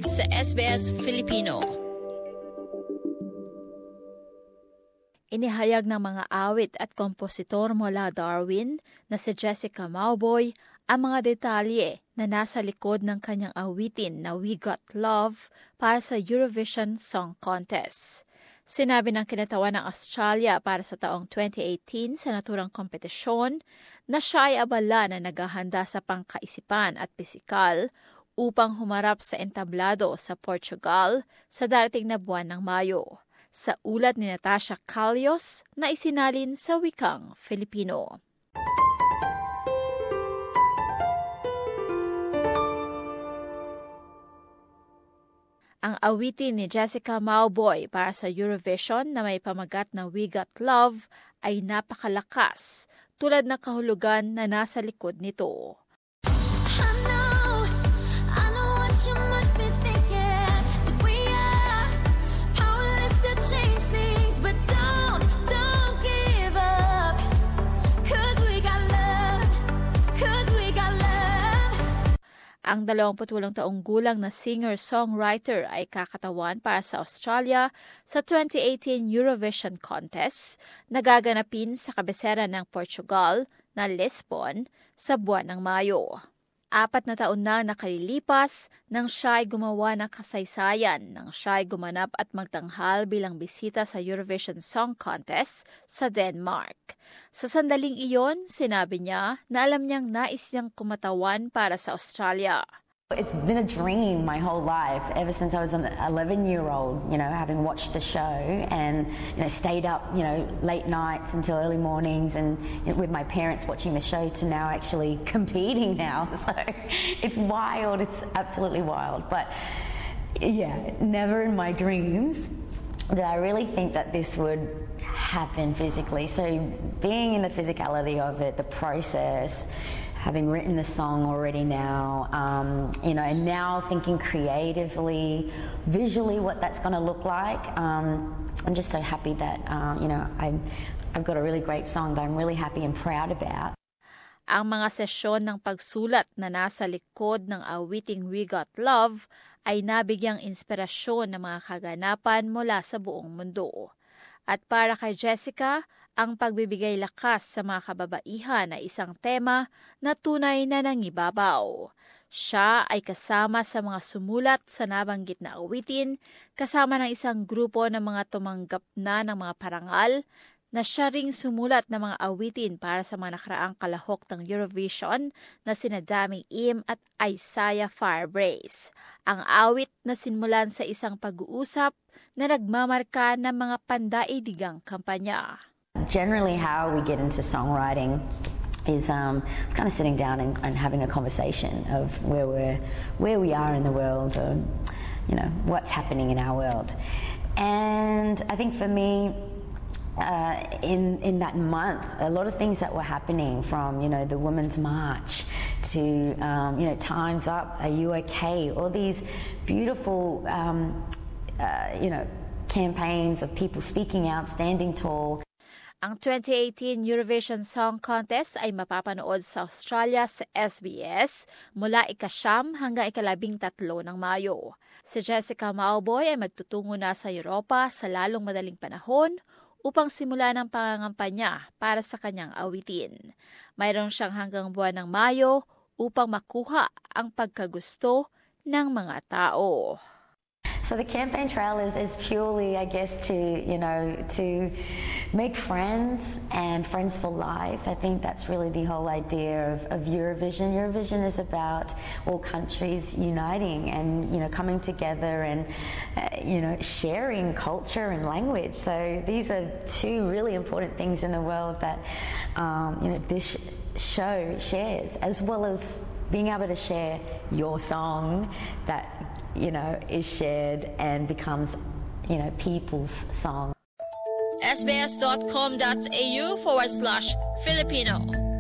pakikinig sa SBS Filipino. Inihayag ng mga awit at kompositor mula Darwin na si Jessica Mauboy ang mga detalye na nasa likod ng kanyang awitin na We Got Love para sa Eurovision Song Contest. Sinabi ng kinatawan ng Australia para sa taong 2018 sa naturang kompetisyon na siya ay abala na naghahanda sa pangkaisipan at pisikal upang humarap sa entablado sa Portugal sa darating na buwan ng Mayo. Sa ulat ni Natasha Callios na isinalin sa wikang Filipino. Ang awitin ni Jessica Mauboy para sa Eurovision na may pamagat na We Got Love ay napakalakas, tulad ng kahulugan na nasa likod nito. I know what you must be thinking, that we are powerless to change things, but don't give up, 'cause we got love, 'cause we got love. Ang 28 taong gulang na singer-songwriter ay kakatawan para sa Australia sa 2018 Eurovision Contest na gaganapin sa kabisera ng Portugal na Lisbon sa buwan ng Mayo. 4 na taon na nakalilipas nang siya ay gumawa ng kasaysayan nang siya ay gumanap at magtanghal bilang bisita sa Eurovision Song Contest sa Denmark. Sa sandaling iyon, sinabi niya na alam niyang nais niyang kumatawan para sa Australia. It's been a dream my whole life, ever since I was an 11-year-old, having watched the show and, stayed up, late nights until early mornings and with my parents watching the show to now actually competing now. So it's wild. It's absolutely wild. But yeah, never in my dreams did I really think that this would happen physically. So being in the physicality of it, the process, having written the song already now, and now thinking creatively, visually what that's going to look like. I'm just so happy that, I've got a really great song that I'm really happy and proud about. Ang mga sesyon ng pagsulat na nasa likod ng awiting We Got Love ay nabigyang inspirasyon ng mga kaganapan mula sa buong mundo. At para kay Jessica, ang pagbibigay lakas sa mga kababaihan ay isang tema na tunay na nangibabaw. Siya ay kasama sa mga sumulat sa nabanggit na awitin, kasama ng isang grupo ng mga tumanggap na ng mga parangal, na siya ring sumulat ng mga awitin para sa mga nakaraang kalahok ng Eurovision na sina Dami Im at Isaiah Firebrace. Ang awit na sinmulan sa isang pag-uusap na nagmamarka ng mga pandaigdigang kampanya. Generally how we get into songwriting is it's kind of sitting down and having a conversation of where we are in the world, or, what's happening in our world. And I think for me, in that month, a lot of things that were happening, from the Women's March to Time's Up, Are You Okay? All these beautiful campaigns of people speaking out, standing tall. Ang 2018 Eurovision Song Contest ay mapapanood sa Australia sa SBS mula 9 hanggang 13 ng Mayo. Si Jessica Mauboy ay magtutungo na sa Europa sa lalong madaling panahon upang simulan ang pangangampanya para sa kanyang awitin. Mayroon siyang hanggang buwan ng Mayo upang makuha ang pagkagusto ng mga tao. So the campaign trail is purely, I guess, to make friends and friends for life. I think that's really the whole idea of Eurovision. Eurovision is about all countries uniting and, coming together and, sharing culture and language. So these are two really important things in the world that, this show shares, as well as being able to share your song that is shared and becomes, people's song. sbs.com.au/Filipino